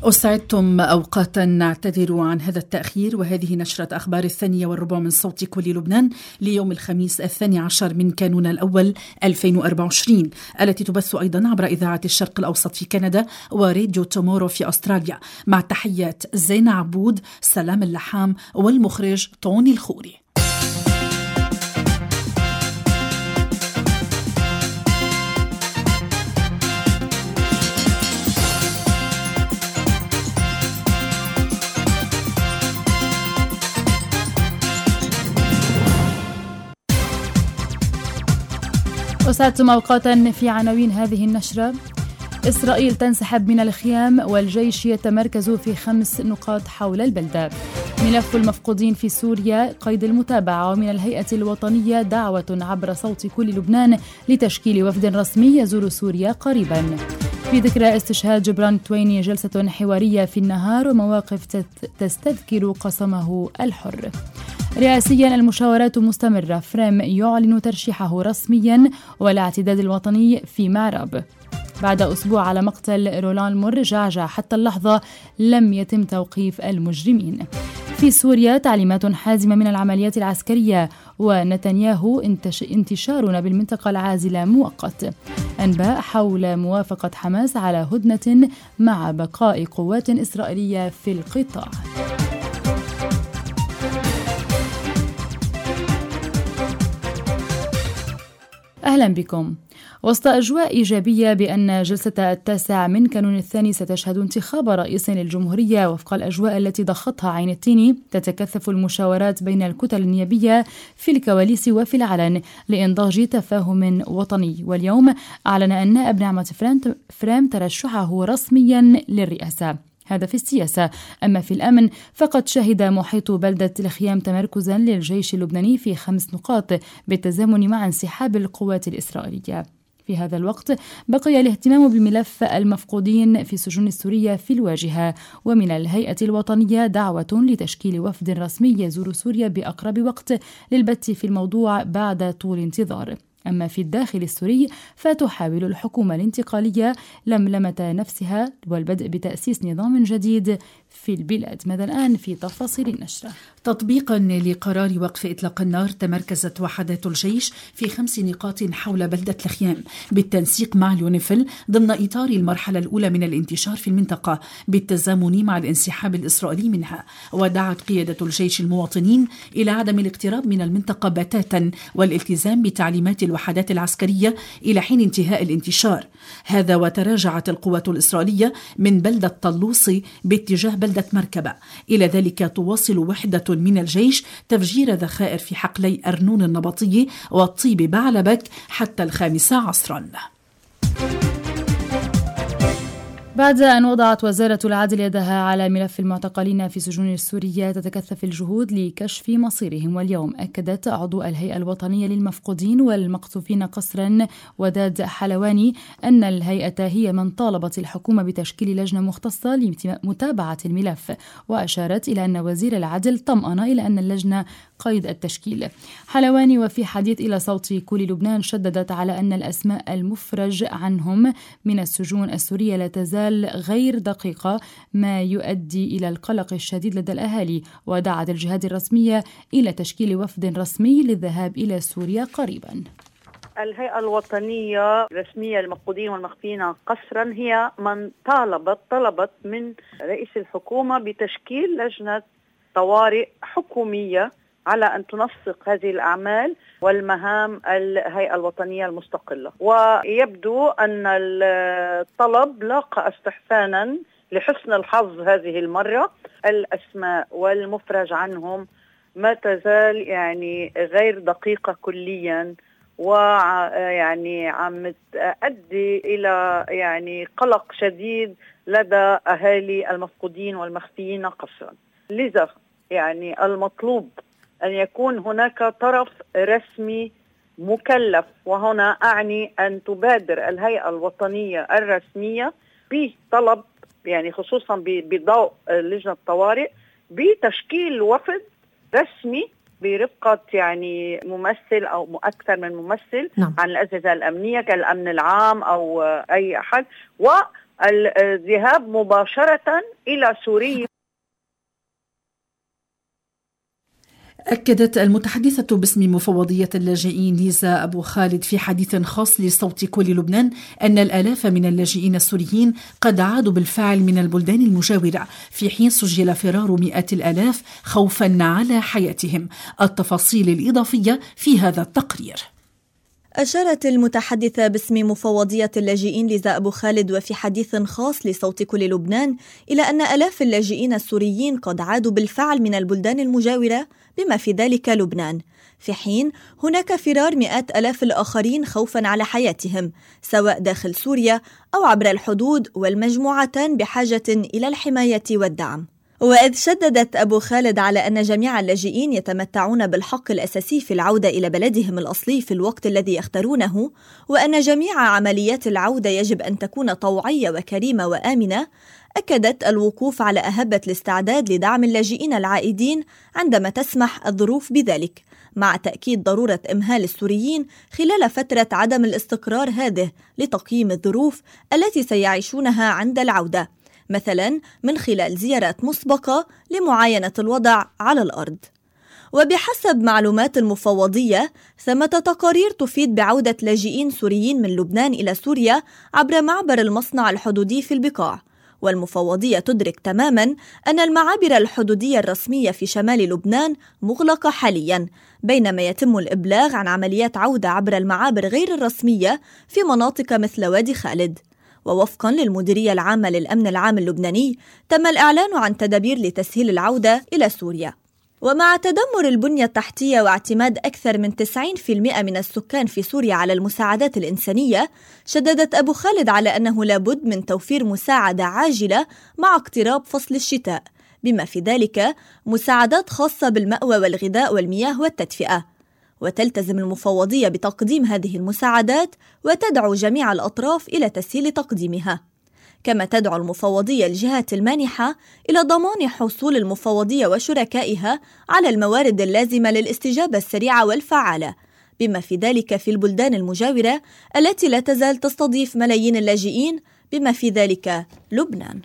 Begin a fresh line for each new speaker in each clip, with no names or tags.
أسعدتم أوقاتا، نعتذر عن هذا التأخير، وهذه نشرة أخبار 2:15 من صوت كل لبنان ليوم الخميس 12 من كانون الأول 2024، التي تبث أيضا عبر إذاعة الشرق الأوسط في كندا وراديو تومورو في أستراليا، مع تحيات زين عبود، سلام اللحام، والمخرج طوني الخوري.
أسعدتم أوقاتا في عناوين هذه النشرة. إسرائيل تنسحب من الخيام والجيش يتمركز في 5 نقاط حول البلدة. ملف المفقودين في سوريا قيد المتابعة. ومن الهيئة الوطنية دعوة عبر صوت كل لبنان لتشكيل وفد رسمي يزور سوريا قريبا. في ذكرى استشهاد جبران تويني جلسة حوارية في النهار ومواقف تستذكر قسمه الحر. رئاسيا المشاورات مستمرة. فريم يعلن ترشيحه رسميا والاعتداد الوطني في معرب. بعد أسبوع على مقتل رولان مور جعجع حتى اللحظة لم يتم توقيف المجرمين. في سوريا تعليمات حازمة من العمليات العسكرية، ونتنياهو انتشارنا بالمنطقة العازلة مؤقت. أنباء حول موافقة حماس على هدنة مع بقاء قوات إسرائيلية في القطاع. أهلا بكم. وسط أجواء إيجابية بأن جلسة 9 من كانون الثاني ستشهد انتخاب رئيس للجمهورية وفق الأجواء التي ضختها عين التيني، تتكثف المشاورات بين الكتل النيابية في الكواليس وفي العلن لإنضاج تفاهم وطني. واليوم أعلن النائب نعمة فريم ترشحه رسميا للرئاسة. هذا في السياسة. أما في الأمن فقد شهد محيط بلدة الخيام تمركزا للجيش اللبناني في 5 نقاط بالتزامن مع انسحاب القوات الإسرائيلية. في هذا الوقت بقي الاهتمام بملف المفقودين في السجون السورية في الواجهة. ومن الهيئة الوطنية دعوة لتشكيل وفد رسمي يزور سوريا بأقرب وقت للبت في الموضوع بعد طول انتظار. أما في الداخل السوري فتحاول الحكومة الانتقالية لملمة نفسها والبدء بتأسيس نظام جديد في البلاد. ماذا الآن في تفاصيل النشرة؟
تطبيقا لقرار وقف إطلاق النار، تمركزت وحدات الجيش في 5 نقاط حول بلدة الخيام بالتنسيق مع اليونيفيل ضمن إطار المرحلة الأولى من الانتشار في المنطقة بالتزامن مع الانسحاب الإسرائيلي منها. ودعت قيادة الجيش المواطنين إلى عدم الاقتراب من المنطقة بتاتا والالتزام بتعليمات الوحدات العسكرية إلى حين انتهاء الانتشار. هذا وتراجعت القوات الإسرائيلية من بلدة طلوسي باتجاه بلدة مركبة. إلى ذلك تواصل وحدة من الجيش تفجير ذخائر في حقلي أرنون النبطي والطيب بعلبك حتى 5 عصرا.
بعد أن وضعت وزارة العدل يدها على ملف المعتقلين في سجون السورية، تتكثف الجهود لكشف مصيرهم. واليوم أكدت عضو الهيئة الوطنية للمفقودين والمقطوفين قسرا وداد حلواني أن الهيئة هي من طالبت الحكومة بتشكيل لجنة مختصة لمتابعة الملف، وأشارت إلى أن وزير العدل طمأن إلى أن اللجنة قيد التشكيل. حلواني وفي حديث إلى صوت كل لبنان شددت على أن الأسماء المفرج عنهم من السجون السورية لا تزال غير دقيقة، ما يؤدي إلى القلق الشديد لدى الأهالي. ودعت الجهات الرسمية إلى تشكيل وفد رسمي للذهاب إلى سوريا قريبا.
الهيئة الوطنية الرسمية للمفقودين والمخفيين قسرا هي من طلبت من رئيس الحكومة بتشكيل لجنة طوارئ حكومية على أن تنسق هذه الأعمال والمهام الهيئة الوطنية المستقلة. ويبدو أن الطلب لاقى استحسانا لحسن الحظ هذه المرة. الأسماء والمفرج عنهم ما تزال غير دقيقة كليا، ويعني عم تؤدي إلى قلق شديد لدى أهالي المفقودين والمخفيين قسرا. لذا المطلوب أن يكون هناك طرف رسمي مكلف، وهنا أعني أن تبادر الهيئة الوطنية الرسمية بطلب خصوصا بضوء لجنة الطوارئ بتشكيل وفد رسمي برفقة ممثل أو أكثر من ممثل عن الأجهزة الأمنية كالأمن العام أو أي أحد، الذهاب مباشرة إلى سوريا.
أكدت المتحدثة باسم مفوضية اللاجئين ليزا أبو خالد في حديث خاص لصوت كل لبنان أن الآلاف من اللاجئين السوريين قد عادوا بالفعل من البلدان المجاورة، في حين سجل فرار مئات الآلاف خوفا على حياتهم. التفاصيل الإضافية في هذا التقرير.
أشارت المتحدثة باسم مفوضية اللاجئين ليزا أبو خالد وفي حديث خاص لصوت كل لبنان إلى أن آلاف اللاجئين السوريين قد عادوا بالفعل من البلدان المجاورة بما في ذلك لبنان، في حين هناك فرار مئات آلاف الآخرين خوفا على حياتهم سواء داخل سوريا أو عبر الحدود، والمجموعتان بحاجة إلى الحماية والدعم. وإذ شددت أبو خالد على أن جميع اللاجئين يتمتعون بالحق الأساسي في العودة إلى بلدهم الأصلي في الوقت الذي يختارونه، وأن جميع عمليات العودة يجب أن تكون طوعية وكريمة وآمنة، أكدت الوقوف على أهبة الاستعداد لدعم اللاجئين العائدين عندما تسمح الظروف بذلك، مع تأكيد ضرورة إمهال السوريين خلال فترة عدم الاستقرار هذه لتقييم الظروف التي سيعيشونها عند العودة، مثلا من خلال زيارات مسبقة لمعاينة الوضع على الأرض. وبحسب معلومات المفوضية، ثمة تقارير تفيد بعودة لاجئين سوريين من لبنان إلى سوريا عبر معبر المصنع الحدودي في البقاع. والمفوضية تدرك تماما أن المعابر الحدودية الرسمية في شمال لبنان مغلقة حاليا، بينما يتم الإبلاغ عن عمليات عودة عبر المعابر غير الرسمية في مناطق مثل وادي خالد. ووفقا للمديرية العامة للأمن العام اللبناني، تم الإعلان عن تدابير لتسهيل العودة إلى سوريا. ومع تدمر البنية التحتية واعتماد أكثر من 90% من السكان في سوريا على المساعدات الإنسانية، شددت أبو خالد على أنه لابد من توفير مساعدة عاجلة مع اقتراب فصل الشتاء، بما في ذلك مساعدات خاصة بالمأوى والغذاء والمياه والتدفئة. وتلتزم المفوضية بتقديم هذه المساعدات وتدعو جميع الأطراف إلى تسهيل تقديمها. كما تدعو المفوضية الجهات المانحة إلى ضمان حصول المفوضية وشركائها على الموارد اللازمة للاستجابة السريعة والفعالة، بما في ذلك في البلدان المجاورة التي لا تزال تستضيف ملايين اللاجئين، بما في ذلك لبنان.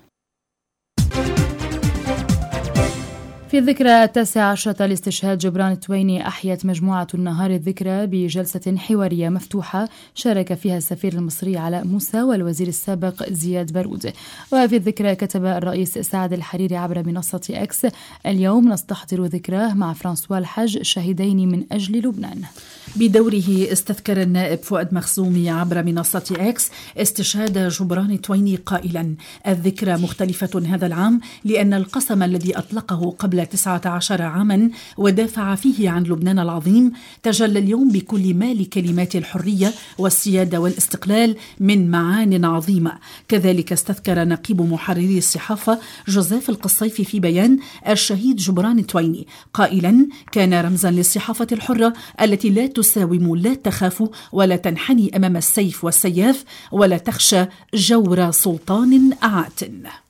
في الذكرى 19 لاستشهاد جبران التويني، أحيت مجموعة النهار الذكرى بجلسة حوارية مفتوحة شارك فيها السفير المصري علاء موسى والوزير السابق زياد بارود. وفي الذكرى كتب الرئيس سعد الحريري عبر منصة إكس: اليوم نستحضر ذكراه مع فرانسوا الحج، شهيدين من أجل لبنان.
بدوره استذكر النائب فؤاد مخزومي عبر منصة إكس استشهاد جبران التويني قائلا: الذكرى مختلفة هذا العام لأن القسم الذي أطلقه قبل 19 عاما ودافع فيه عن لبنان العظيم تجلى اليوم بكل ما لكلمات الحرية والسيادة والاستقلال من معان عظيمة. كذلك استذكر نقيب محرري الصحافة جوزيف القصيفي في بيان الشهيد جبران التويني قائلا: كان رمزا للصحافة الحرة التي لا تساوم، لا تخاف ولا تنحني أمام السيف والسياف، ولا تخشى جور سلطان عات.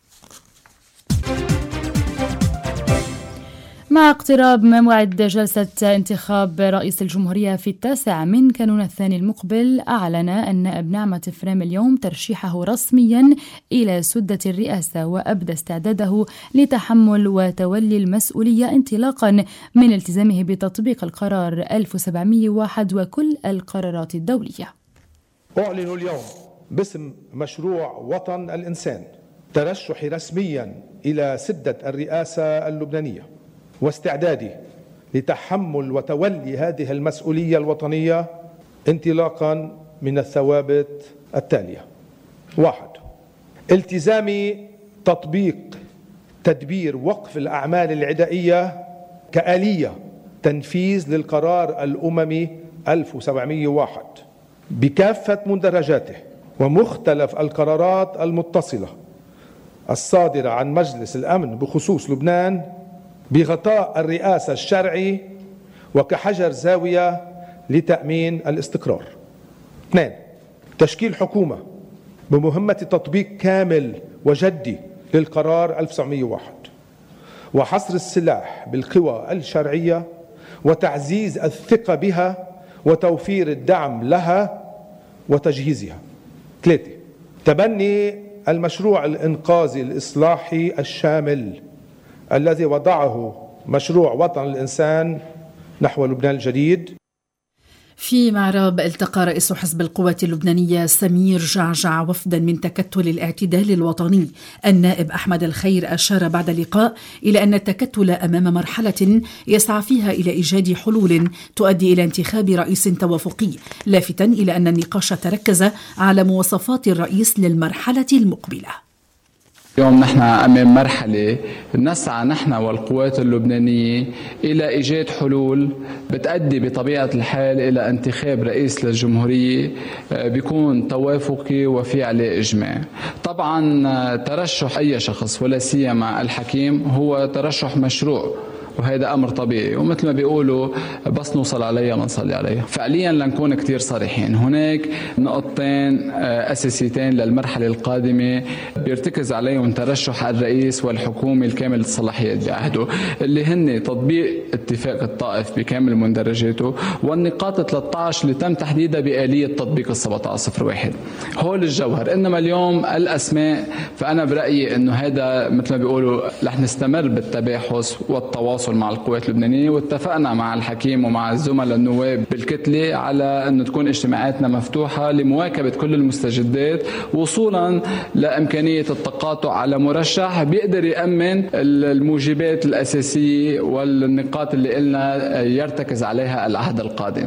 مع اقتراب موعد جلسة انتخاب رئيس الجمهورية في 9 من كانون الثاني المقبل، أعلن النائب نعمة فريم اليوم ترشيحه رسميا إلى سدة الرئاسة، وأبدى استعداده لتحمل وتولي المسؤولية انطلاقا من التزامه بتطبيق القرار 1701 وكل القرارات الدولية.
أعلن اليوم باسم مشروع وطن الإنسان ترشحي رسميا إلى سدة الرئاسة اللبنانية، واستعدادي لتحمل وتولي هذه المسؤولية الوطنية انطلاقا من الثوابت التالية: 1. التزامي تطبيق تدبير وقف الأعمال العدائية كآلية تنفيذ للقرار الأممي 1701 بكافة مندرجاته ومختلف القرارات المتصلة الصادرة عن مجلس الأمن بخصوص لبنان، بغطاء الرئاسة الشرعي وكحجر زاوية لتأمين الاستقرار. 2. تشكيل حكومة بمهمة تطبيق كامل وجدي للقرار 1901 وحصر السلاح بالقوى الشرعية وتعزيز الثقة بها وتوفير الدعم لها وتجهيزها. 3. تبني المشروع الإنقاذي الإصلاحي الشامل الذي وضعه مشروع وطن الإنسان نحو لبنان الجديد.
في معراب التقى رئيس حزب القوات اللبنانية سمير جعجع وفدا من تكتل الاعتدال الوطني. النائب أحمد الخير أشار بعد اللقاء إلى أن التكتل أمام مرحلة يسعى فيها إلى إيجاد حلول تؤدي إلى انتخاب رئيس توافقي، لافتا إلى أن النقاش تركز على مواصفات الرئيس للمرحلة المقبلة.
اليوم نحن أمام مرحلة نسعى نحن والقوات اللبنانية إلى إيجاد حلول بتؤدي بطبيعة الحال إلى انتخاب رئيس للجمهورية بيكون توافقي وفي عليه إجماع. طبعا ترشح أي شخص ولا سيما الحكيم هو ترشح مشروع، وهذا أمر طبيعي، ومثل ما بيقولوا بس نوصل عليها منصلي عليها. فعليا لنكون كتير صريحين، هناك نقطتين أساسيتين للمرحلة القادمة بيرتكز عليهم ترشح الرئيس والحكومة الكامل الصلاحيات بعهده، اللي هن تطبيق اتفاق الطائف بكامل مندرجاته، والنقاط 13 اللي تم تحديدها بآلية تطبيق 1701. هول الجوهر. إنما اليوم الأسماء فأنا برأيي إنه هذا مثل ما بيقولوا رح نستمر بالتباحث والتواصل مع القوات اللبنانية، واتفقنا مع الحكيم ومع الزملاء النواب بالكتلة على أن تكون اجتماعاتنا مفتوحة لمواكبة كل المستجدات وصولا لإمكانية التقاطع على مرشح بيقدر يأمن الموجبات الأساسية والنقاط اللي قلنا يرتكز عليها العهد القادم.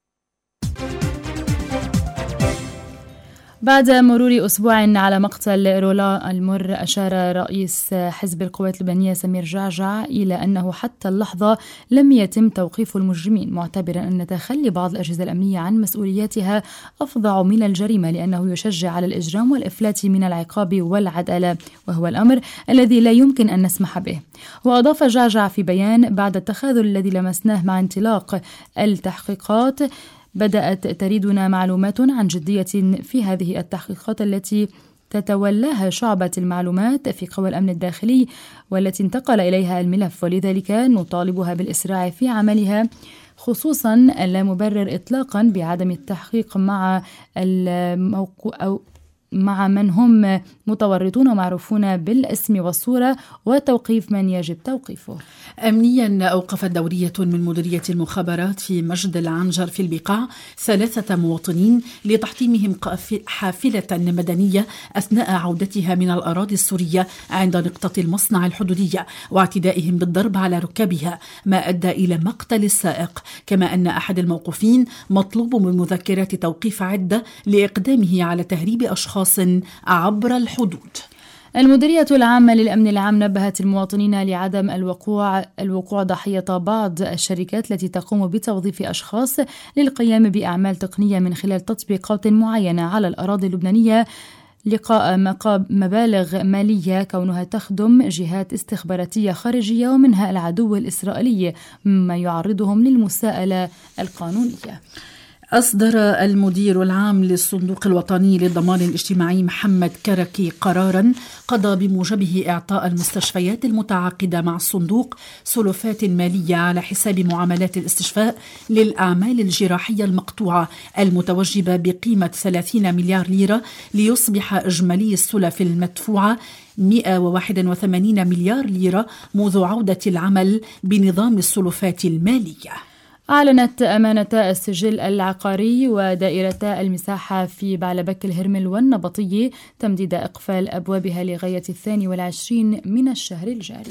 بعد مرور أسبوع على مقتل رولا المر، أشار رئيس حزب القوات اللبنانية سمير جعجع إلى أنه حتى اللحظة لم يتم توقيف المجرمين، معتبرا أن تخلي بعض الأجهزة الأمنية عن مسؤولياتها أفظع من الجريمة، لأنه يشجع على الإجرام والإفلات من العقاب والعدالة، وهو الأمر الذي لا يمكن أن نسمح به. وأضاف جعجع في بيان: بعد التخاذل الذي لمسناه مع انطلاق التحقيقات، بدأت تريدنا معلومات عن جدية في هذه التحقيقات التي تتولاها شعبة المعلومات في قوى الأمن الداخلي والتي انتقل إليها الملف، ولذلك نطالبها بالإسراع في عملها، خصوصا لا مبرر إطلاقا بعدم التحقيق مع من هم متورطون ومعروفون بالاسم والصورة، وتوقيف من يجب توقيفه.
أمنيا أوقفت دورية من مديرية المخابرات في مجد العنجر في البقاع 3 مواطنين لتحطيمهم حافلة مدنية أثناء عودتها من الأراضي السورية عند نقطة المصنع الحدودية، واعتدائهم بالضرب على ركابها ما أدى إلى مقتل السائق. كما أن أحد الموقوفين مطلوب من مذكرات توقيف عدة لإقدامه على تهريب أشخاص عبر الحدود.
المديرية العامة للأمن العام نبهت المواطنين لعدم الوقوع ضحية بعض الشركات التي تقوم بتوظيف أشخاص للقيام بأعمال تقنية من خلال تطبيقات معينة على الأراضي اللبنانية لقاء مبالغ مالية، كونها تخدم جهات استخباراتية خارجية ومنها العدو الإسرائيلي، مما يعرضهم للمساءلة القانونية.
أصدر المدير العام للصندوق الوطني للضمان الاجتماعي محمد كركي قراراً قضى بموجبه إعطاء المستشفيات المتعاقدة مع الصندوق سلفات مالية على حساب معاملات الاستشفاء للأعمال الجراحية المقطوعة المتوجبة بقيمة 30 مليار ليرة، ليصبح إجمالي السلف المدفوعة 181 مليار ليرة منذ عودة العمل بنظام السلفات المالية.
أعلنت أمانة السجل العقاري ودائرة المساحة في بعلبك الهرمل والنبطية تمديد إقفال أبوابها لغاية 22 من الشهر الجاري.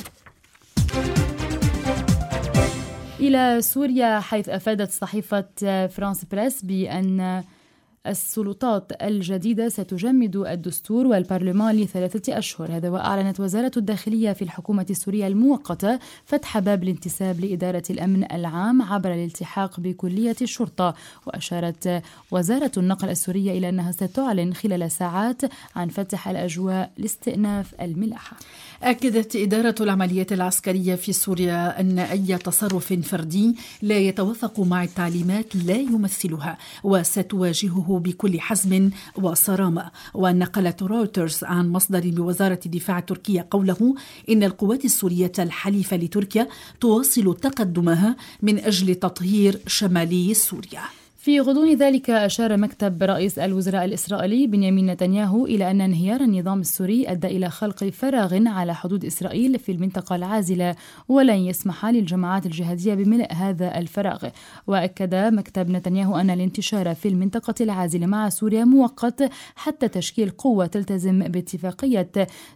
إلى سوريا، حيث أفادت صحيفة فرانس بريس بأن السلطات الجديدة ستجمد الدستور والبرلمان ل3 أشهر. هذا وأعلنت وزارة الداخلية في الحكومة السورية المؤقتة فتح باب الانتساب لإدارة الأمن العام عبر الالتحاق بكلية الشرطة. وأشارت وزارة النقل السورية إلى أنها ستعلن خلال ساعات عن فتح الأجواء لاستئناف الملاحة.
أكدت إدارة العمليات العسكرية في سوريا أن أي تصرف فردي لا يتوافق مع التعليمات لا يمثلها، وستواجهه بكل حزم وصرامة. ونقلت رويترز عن مصدر بوزارة الدفاع التركية قوله إن القوات السورية الحليفة لتركيا تواصل تقدمها من أجل تطهير شمالي سوريا.
في غضون ذلك أشار مكتب رئيس الوزراء الإسرائيلي بنيامين نتنياهو إلى أن انهيار النظام السوري أدى إلى خلق فراغ على حدود إسرائيل في المنطقة العازلة ولن يسمح للجماعات الجهادية بملء هذا الفراغ. وأكد مكتب نتنياهو أن الانتشار في المنطقة العازلة مع سوريا مؤقت حتى تشكيل قوة تلتزم باتفاقية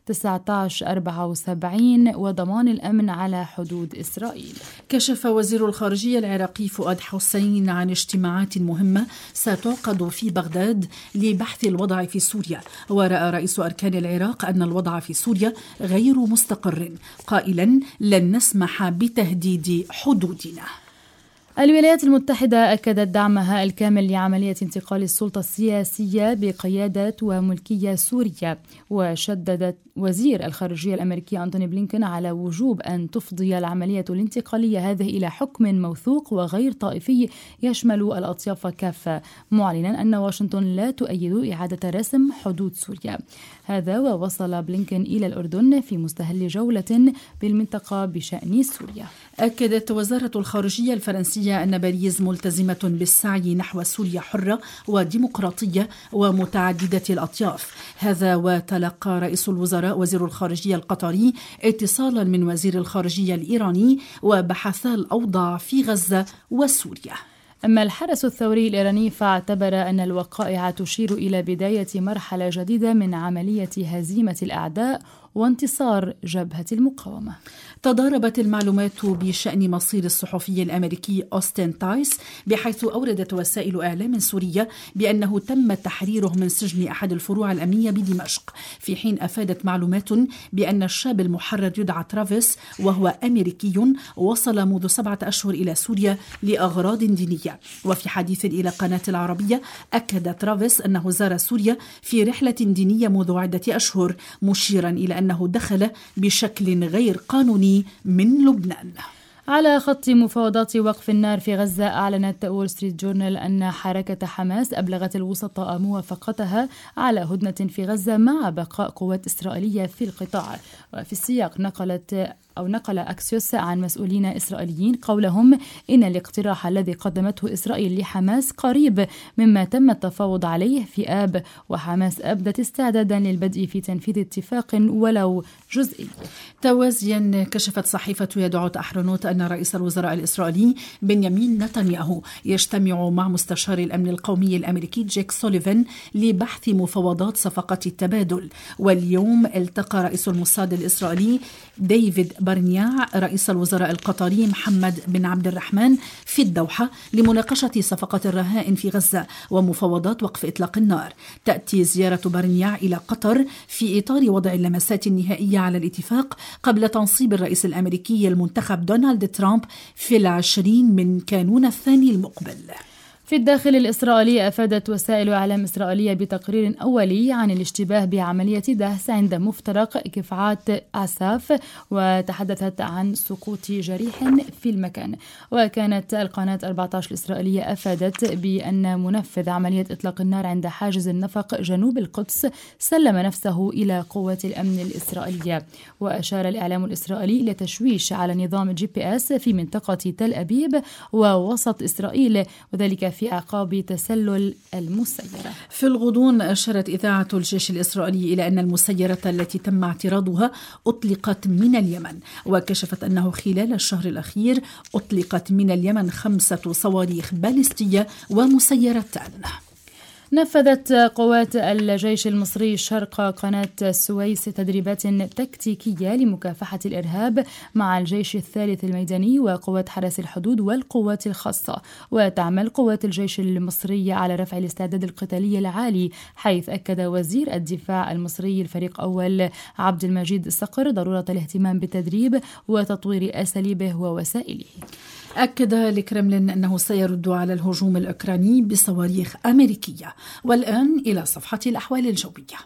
1974 وضمان الأمن على حدود إسرائيل.
كشف وزير الخارجية العراقي فؤاد حسين عن اجتماعات مهمة ستعقد في بغداد لبحث الوضع في سوريا. ورأى رئيس أركان العراق أن الوضع في سوريا غير مستقر، قائلا لن نسمح بتهديد حدودنا.
الولايات المتحدة أكدت دعمها الكامل لعملية انتقال السلطة السياسية بقيادة وملكية سوريا. وشددت وزير الخارجية الأمريكي أنتوني بلينكن على وجوب أن تفضي العملية الانتقالية هذه إلى حكم موثوق وغير طائفي يشمل الأطياف كافة، معلنا أن واشنطن لا تؤيد إعادة رسم حدود سوريا. هذا ووصل بلينكن إلى الأردن في مستهل جولة بالمنطقة بشأن سوريا.
أكدت وزارة الخارجية الفرنسية أن باريس ملتزمة بالسعي نحو سوريا حرة وديمقراطية ومتعددة الأطياف. هذا وتلقى رئيس الوزراء وزير الخارجية القطري اتصالا من وزير الخارجية الإيراني وبحثا الأوضاع في غزة وسوريا.
أما الحرس الثوري الإيراني فاعتبر أن الوقائع تشير إلى بداية مرحلة جديدة من عملية هزيمة الأعداء وانتصار جبهة المقاومة.
تضاربت المعلومات بشأن مصير الصحفي الأمريكي أوستن تايس، بحيث أوردت وسائل إعلام سورية بأنه تم تحريره من سجن أحد الفروع الأمنية بدمشق، في حين أفادت معلومات بأن الشاب المحرر يدعى ترافيس وهو أمريكي وصل منذ 7 أشهر إلى سوريا لأغراض دينية. وفي حديث إلى قناة العربية أكد ترافيس أنه زار سوريا في رحلة دينية منذ عدة أشهر، مشيرا إلى أنه دخل بشكل غير قانوني من لبنان.
على خط مفاوضات وقف النار في غزة، أعلنت وول ستريت جورنال أن حركة حماس أبلغت الوسطاء موافقتها على هدنة في غزة مع بقاء قوات إسرائيلية في القطاع. وفي السياق نقل أكسيوس عن مسؤولين إسرائيليين قولهم إن الاقتراح الذي قدمته إسرائيل لحماس قريب مما تم التفاوض عليه في آب، وحماس أبدت استعدادا للبدء في تنفيذ اتفاق ولو جزئي.
توازيا كشفت صحيفة يدعوت أحرنوت أن رئيس الوزراء الإسرائيلي بنيامين نتنياهو يجتمع مع مستشار الأمن القومي الأمريكي جيك سوليفان لبحث مفاوضات صفقة التبادل. واليوم التقى رئيس الموساد الإسرائيلي ديفيد بارنياع رئيس الوزراء القطري محمد بن عبد الرحمن في الدوحة لمناقشة صفقة الرهائن في غزة ومفاوضات وقف إطلاق النار. تأتي زيارة بارنياع إلى قطر في إطار وضع اللمسات النهائية على الاتفاق قبل تنصيب الرئيس الأمريكي المنتخب دونالد ترامب في 20 من كانون الثاني المقبل.
في الداخل الإسرائيلي أفادت وسائل إعلام إسرائيلية بتقرير أولي عن الاشتباه بعملية دهس عند مفترق كفعات عساف، وتحدثت عن سقوط جريح في المكان. وكانت القناة 14 الإسرائيلية أفادت بأن منفذ عملية إطلاق النار عند حاجز النفق جنوب القدس سلم نفسه إلى قوات الأمن الإسرائيلية. وأشار الإعلام الإسرائيلي إلى تشويش على نظام GPS في منطقة تل أبيب ووسط إسرائيل، وذلك في أعقاب تسلل المسيرة.
في الغضون أشارت إذاعة الجيش الإسرائيلي إلى أن المسيرة التي تم اعتراضها أطلقت من اليمن، وكشفت أنه خلال الشهر الأخير أطلقت من اليمن 5 صواريخ باليستية ومسيرتان.
نفذت قوات الجيش المصري شرق قناة السويس تدريبات تكتيكية لمكافحة الإرهاب مع الجيش الثالث الميداني وقوات حرس الحدود والقوات الخاصة. وتعمل قوات الجيش المصري على رفع الاستعداد القتالي العالي، حيث أكد وزير الدفاع المصري الفريق أول عبد المجيد الصقر ضرورة الاهتمام بالتدريب وتطوير أساليبه ووسائله.
أكد الكرملين أنه سيرد على الهجوم الأوكراني بصواريخ أمريكية. والآن إلى صفحة الأحوال الجوية.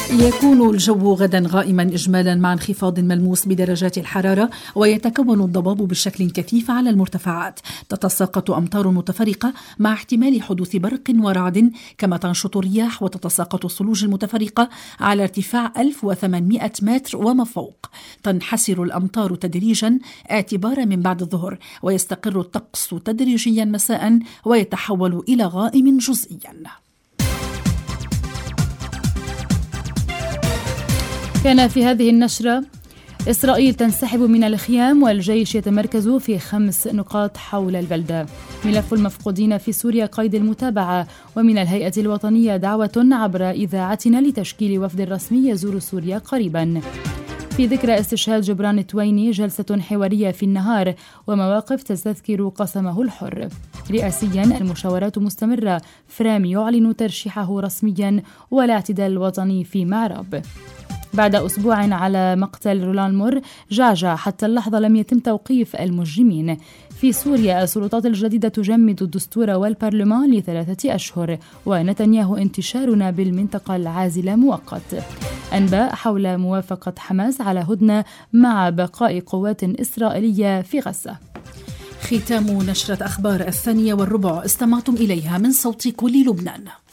يكون الجو غدا غائما إجمالا مع انخفاض ملموس بدرجات الحرارة، ويتكون الضباب بشكل كثيف على المرتفعات. تتساقط أمطار متفرقة مع احتمال حدوث برق ورعد، كما تنشط الرياح وتتساقط الثلوج المتفرقة على ارتفاع 1800 متر وما فوق. تنحسر الأمطار تدريجا اعتبارا من بعد الظهر، ويستقر الطقس تدريجيا مساء ويتحول إلى غائم جزئيا.
كان في هذه النشرة: إسرائيل تنسحب من الخيام والجيش يتمركز في 5 نقاط حول البلدة. ملف المفقودين في سوريا قيد المتابعة. ومن الهيئة الوطنية دعوة عبر إذاعتنا لتشكيل وفد رسمي يزور سوريا قريبا. في ذكرى استشهاد جبران التويني جلسة حوارية في النهار، ومواقف تستذكر قسمه الحر. رئاسيا المشاورات مستمرة، فريم يعلن ترشيحه رسميا، والاعتدال الوطني في معرب. بعد أسبوع على مقتل رولان مور جعجع، حتى اللحظة لم يتم توقيف المجرمين. في سوريا السلطات الجديدة تجمد الدستور والبرلمان ل3 أشهر، ونتنياهو انتشارنا بالمنطقة العازلة مؤقت. أنباء حول موافقة حماس على هدنة مع بقاء قوات إسرائيلية في غزة.
ختام نشرة أخبار 2:15 استمعتم إليها من صوت كل لبنان.